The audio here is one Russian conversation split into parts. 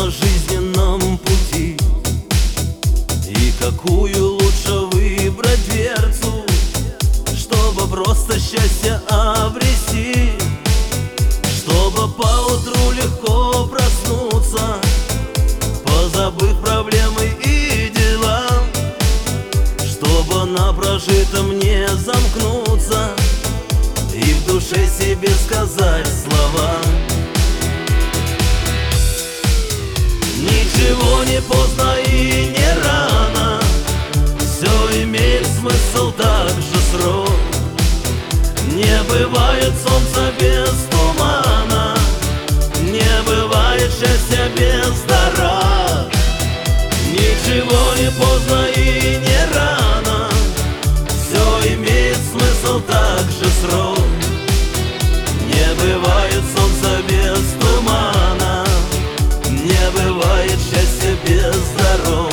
на жизненном пути, и какую лучше выбрать дверцу, чтобы просто счастье обрести, чтобы поутру легко проснуться, позабыв проблемы и дела, чтобы на прожитом не замкнуться и в душе себе сказать слова: ничего не поздно и не рано, все имеет смысл, так же срок. Не бывает солнца без тумана, не бывает счастья без дорог. Ничего не поздно и не рано, все имеет смысл, так же срок. Не бывает солнца без тумана, не бывает счастья без дорог.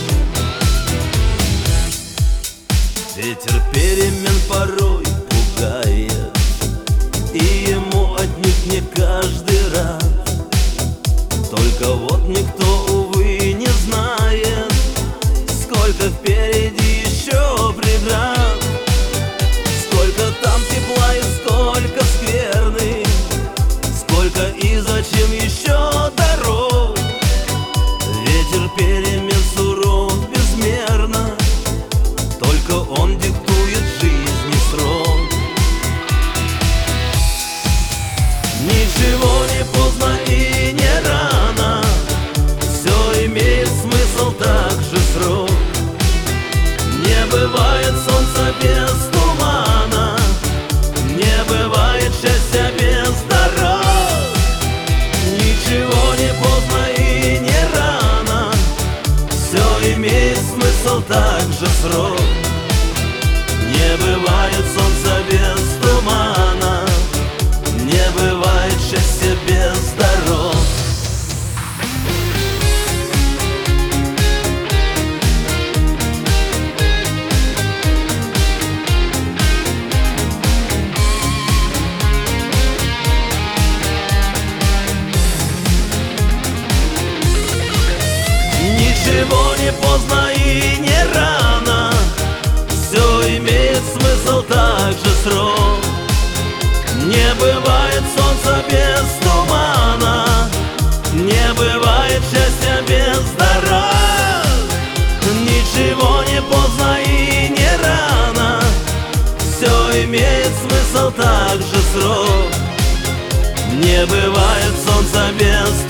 Ветер перемен порой пугает, и ему отнюдь не каждый раз. Только вот никто, увы, не знает, сколько впереди еще преград, сколько там тепла и сколько скверны, сколько и зачем еще дорог. Ветер перемен суров безмерно, только он диктует жизни срок. Ничего не поздно и не рано, все имеет смысл, так же срок. Не бывает солнца без тумана, не бывает счастья без дорог. Ничего не поздно и не рано, все имеет смысл, так же срок. Не бывает солнца без тумана, не бывает счастья без дорог. Ничего не поздно и не рано, все имеет смысл, так же срок. Не бывает солнца без тумана, не бывает счастья без дорог. Ничего не поздно и не рано, все имеет смысл, так же срок. Не бывает солнца без